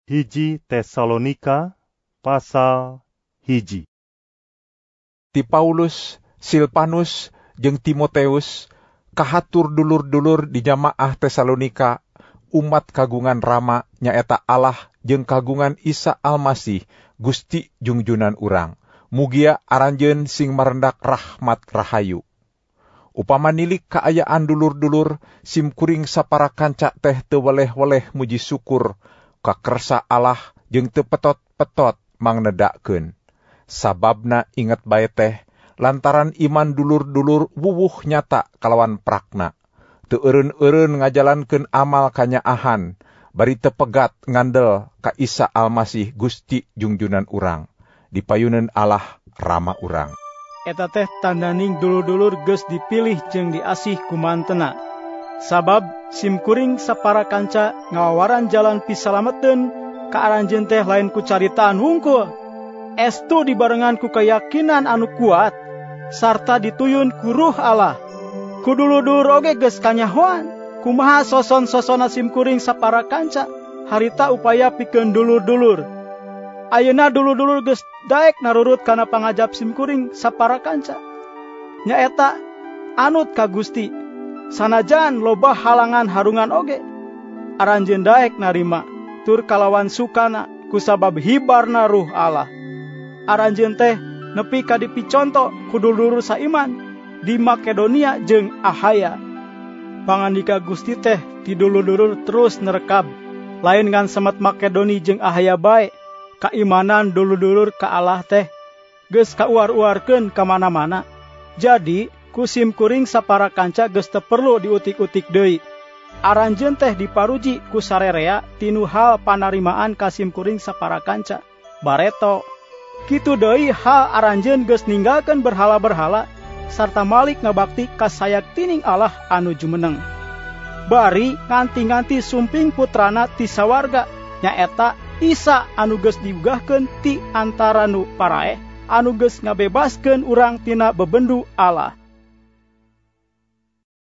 Hiji Tesalonika pasal 1. Ti Paulus, Silpanus, jeung Timoteus, kahatur dulur-dulur di jamaah Tesalonika, umat kagungan Rama nyaeta Allah jeung kagungan Isa Almasih, Gusti Jungjunan urang. Mugia aranjeun sing marendak rahmat rahayu. Upama nilik kaayaan dulur-dulur, simkuring sapara kanca teh teu weleh-weleh muji syukur ka kersa Allah jeung teu petot-petot mangnedakeun. Sababna inget bae teh, lantaran iman dulur-dulur wuwuh nyata kalawan prakna. Teu eureun-eureun ngajalankeun amal kanyaahan, bari teu pegat ngandel ka Isa Almasih Gusti Jungjunan urang. Dipayuneun Allah Rama urang. Eta teh tandaning dulur-dulur geus dipilih jeung diasih kumantena. Sabab simkuring sapara kanca ngawawaran jalan pisalameteun ka aranjeun teh lain ku caritaan wungkul. Estu dibarengan ku keyakinan anu kuat sarta dituyun ku Ruh Allah. Ku dulur-dulur oge geus kanyahoan kumaha soson-sosona simkuring sapara kanca harita upaya pikeun dulur-dulur. Ayeuna dulur-dulur geus daek narurut kana pangajab simkuring sapara kanca. Nyaeta anut ka Gusti. Sanajan loba halangan harungan oge. Aranjeun daek narima tur kalawan sukana kusabab hibarna Ruh Allah. Aranjeun teh nepi ka dipiconto ku dulur saiman di Makedonia jeung Ahaya. Pangandika Gusti teh ti dulur-dulur terus nerekab. Lain ngan semet Makedoni jeung Ahaya bae. Kaimanan dulur-dulur ka Allah teh geus kauar-uarkeun ka mana-mana. Jadi ku simkuring sapara kanca geus teu perlu diutik-utik deui. Aranjeun teh diparuji ku sarerea tinu hal panarimaan ka simkuring sapara kanca. Bareto kitu deui hal aranjeun geus ninggalkeun berhala-berhala sarta malik ngabakti ka sayaktining Allah anu jumeneng. Bari nganti-nganti sumping putrana ti sawarga nyaeta Isa anu geus diugahkeun ti antara nu paraeh anu geus ngabebaskeun urang tina bebendu Allah.